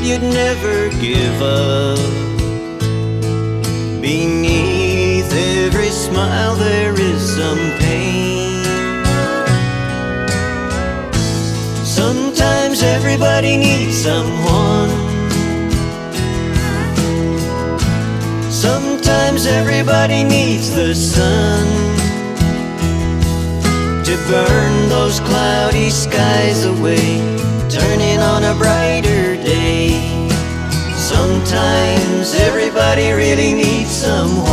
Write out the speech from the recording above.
you'd never give up. Beneath every smile there is some pain. Sometimes everybody needs someone. Sometimes everybody needs the sun to burn those cloudy skies away, turning on a brighter day. Sometimes everybody really needs someone.